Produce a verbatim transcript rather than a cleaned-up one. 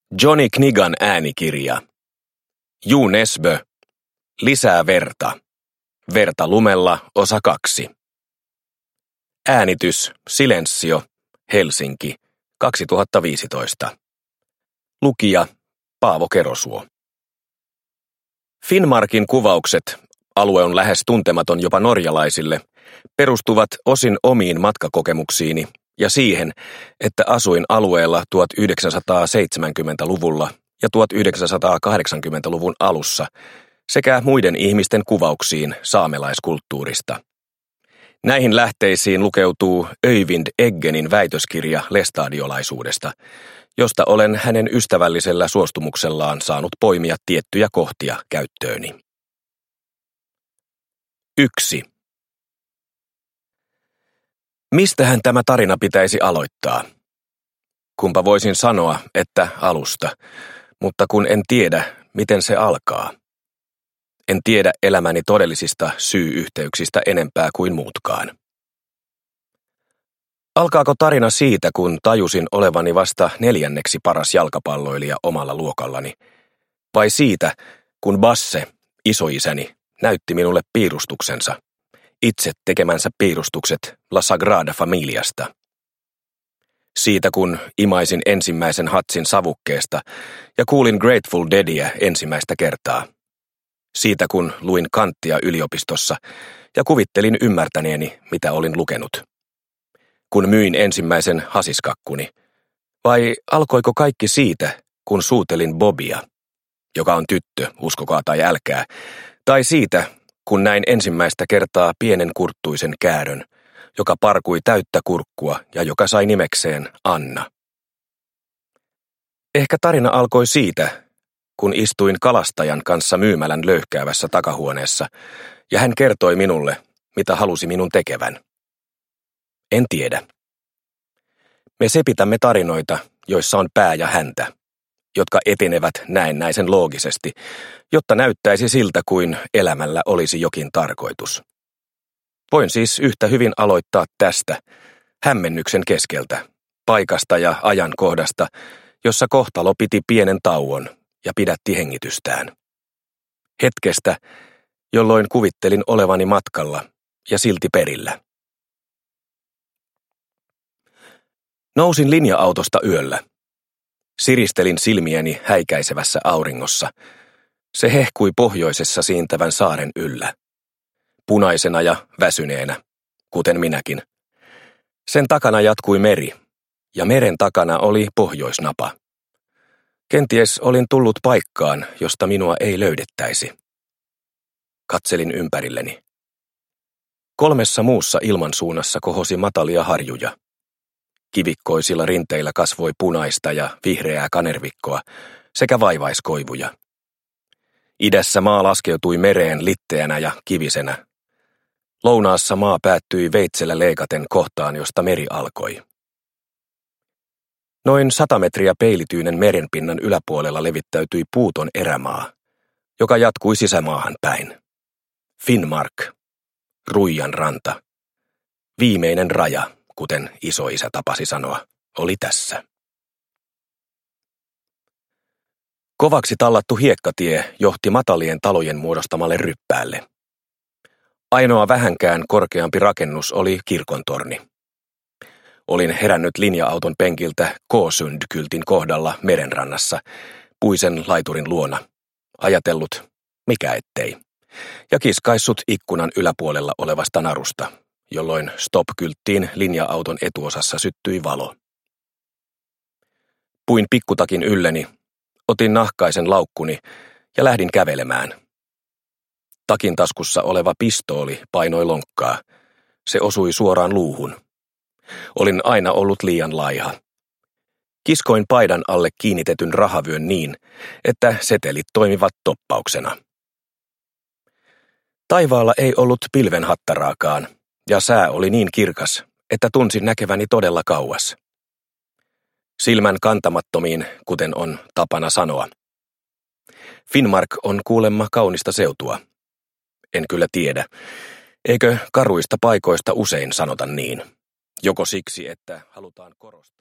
Johnny Knigan äänikirja. Ju Nesbø. Lisää verta. Verta lumella osa kaksi. Äänitys Silensio. Helsinki. kaksituhattaviisitoista. Lukija Paavo Kerosuo. Finnmarkin kuvaukset, alue on lähes tuntematon jopa norjalaisille, perustuvat osin omiin matkakokemuksiini ja siihen, että asuin alueella tuhatyhdeksänsataaseitsemänkymmentäluvulla ja tuhatyhdeksänsataakahdeksankymmentäluvun alussa sekä muiden ihmisten kuvauksiin saamelaiskulttuurista. Näihin lähteisiin lukeutuu Øyvind Eggenin väitöskirja lestadiolaisuudesta, josta olen hänen ystävällisellä suostumuksellaan saanut poimia tiettyjä kohtia käyttööni. yksi. Mistähän tämä tarina pitäisi aloittaa? Kumpa voisin sanoa, että alusta, mutta kun en tiedä, miten se alkaa. En tiedä elämäni todellisista syy-yhteyksistä enempää kuin muutkaan. Alkaako tarina siitä, kun tajusin olevani vasta neljänneksi paras jalkapalloilija omalla luokallani? Vai siitä, kun Basse, isoisäni, näytti minulle piirustuksensa, itse tekemänsä piirustukset La Sagrada Familiasta? Siitä, kun imaisin ensimmäisen hatsin savukkeesta ja kuulin Grateful Deadia ensimmäistä kertaa? Siitä, kun luin Kanttia yliopistossa ja kuvittelin ymmärtäneeni, mitä olin lukenut? Kun myin ensimmäisen hasiskakkuni? Vai alkoiko kaikki siitä, kun suutelin Bobia, joka on tyttö, uskokaa tai älkää, tai siitä, kun näin ensimmäistä kertaa pienen kurttuisen käärön, joka parkui täyttä kurkkua ja joka sai nimekseen Anna? Ehkä tarina alkoi siitä, kun istuin kalastajan kanssa myymälän löyhkäävässä takahuoneessa, ja hän kertoi minulle, mitä halusi minun tekevän. En tiedä. Me sepitämme tarinoita, joissa on pää ja häntä, jotka etenevät näennäisen loogisesti, jotta näyttäisi siltä kuin elämällä olisi jokin tarkoitus. Voin siis yhtä hyvin aloittaa tästä, hämmennyksen keskeltä, paikasta ja ajankohdasta, jossa kohtalo piti pienen tauon ja pidätti hengitystään. Hetkestä, jolloin kuvittelin olevani matkalla ja silti perillä. Nousin linja-autosta yöllä. Siristelin silmiäni häikäisevässä auringossa. Se hehkui pohjoisessa siintävän saaren yllä. Punaisena ja väsyneenä, kuten minäkin. Sen takana jatkui meri, ja meren takana oli pohjoisnapa. Kenties olin tullut paikkaan, josta minua ei löydettäisi. Katselin ympärilleni. Kolmessa muussa ilmansuunnassa kohosi matalia harjuja. Kivikkoisilla rinteillä kasvoi punaista ja vihreää kanervikkoa sekä vaivaiskoivuja. Idässä maa laskeutui mereen litteänä ja kivisenä. Lounaassa maa päättyi veitsellä leikaten kohtaan, josta meri alkoi. Noin sata metriä peilityynen merenpinnan yläpuolella levittäytyi puuton erämaa, joka jatkui sisämaahan päin. Finnmark, Ruijan ranta, viimeinen raja, kuten isoisä tapasi sanoa, oli tässä. Kovaksi tallattu hiekkatie johti matalien talojen muodostamalle ryppäälle. Ainoa vähänkään korkeampi rakennus oli kirkontorni. Olin herännyt linja-auton penkiltä Kåsund-kyltin kohdalla merenrannassa, puisen laiturin luona, ajatellut, mikä ettei, ja kiskaissut ikkunan yläpuolella olevasta narusta, jolloin stop-kylttiin linja-auton etuosassa syttyi valo. Puin pikkutakin ylleni, otin nahkaisen laukkuni ja lähdin kävelemään. Takin taskussa oleva pistooli painoi lonkkaa. Se osui suoraan luuhun. Olin aina ollut liian laiha. Kiskoin paidan alle kiinnitetyn rahavyön niin, että setelit toimivat toppauksena. Taivaalla ei ollut pilvenhattaraakaan, ja sää oli niin kirkas, että tunsin näkeväni todella kauas. Silmän kantamattomiin, kuten on tapana sanoa. Finnmark on kuulemma kaunista seutua. En kyllä tiedä. Eikö karuista paikoista usein sanota niin? Joko siksi, että halutaan korostaa.